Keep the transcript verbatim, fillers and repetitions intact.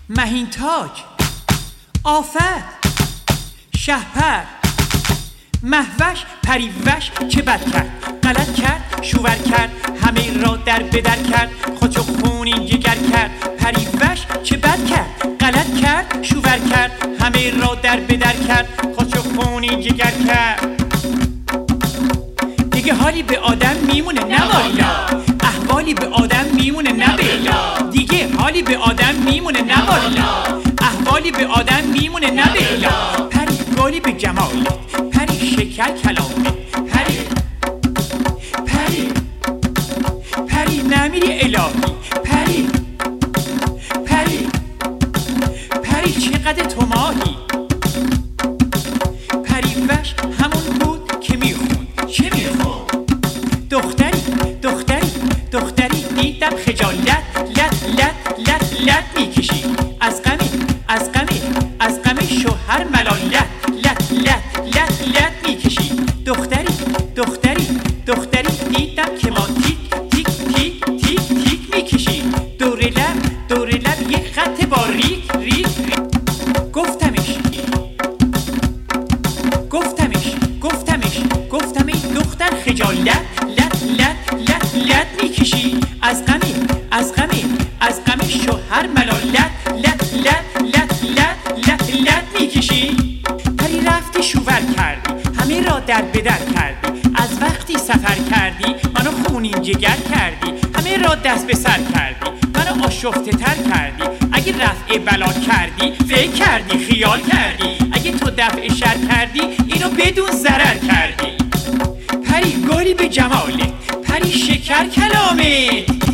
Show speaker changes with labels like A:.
A: مهین تاج، آفت، شهپر، مهوش، پریوش چه بد کرد، غلط کرد، شوور کرد، همه را در بدر کرد، خود خونین جگر کرد. پریوش چه بد کرد، غلط کرد، شوور کرد، همه را در بدر کرد، خود خونین جگر کرد. دیگه حالی به آدم میمونه نه والا، احوالی به آدم میمونه نه بلا. دیگه حالی به آدم میمونه نه والا، احوالی به آدم میمونه نه بلا. پری گالی به جمالت، پری شکر کلامت، پری پری پری نمیری الهی، پری پری پری چقدر تو ماهی. پریوش همون بود که میخوند، چه میخوند؟ دختری دختری دختری دیدم خجالت لط لط لط لط میکشی، از غمی از غمی از غمی شوهر ملالت لط لط لط لط میکشی. دختری دختری دختری دیدم که ما تیک تیک تیک تیک تیک میکشی، دور لب دور لب یک خط باریک ریک ریک. گفتمش گفتمش گفتمش گفتم ای دختر خجالت لط لط لط لط میکشی، از غمی از غمی از غمی شوهر ملالت لط لط لط لط لط لط میکشی. پری رفتی شوور کردی، همه را در بدر کردی، از وقتی سفر کردی منو خونین جگر کردی، همه را دست به سر کردی، منو آشفته تر کردی. اگه رفع بلا کردی فکر کردی خیال کردی، اگه تو دفع شر کردی اینو بدون ضرر کردی. پری گالی به جمالت، پری شکر کلامت.